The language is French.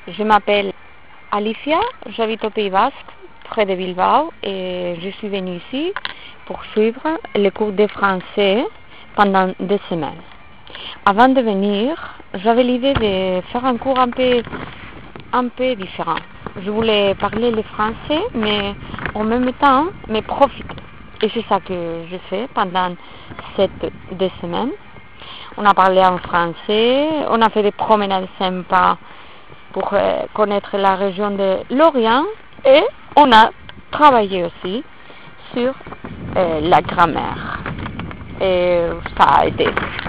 Je m'appelle Alicia, j'habite au Pays Basque, près de Bilbao, et je suis venue ici pour suivre les cours de français pendant 2 semaines. Avant de venir, j'avais l'idée de faire un cours un peu différent. Je voulais parler le français, mais en même temps, me profiter. Et c'est ça que je fais pendant ces 2 semaines. On a parlé en français, on a fait des promenades sympas pour connaître la région de l'Orient et on a travaillé aussi sur la grammaire. Et ça a été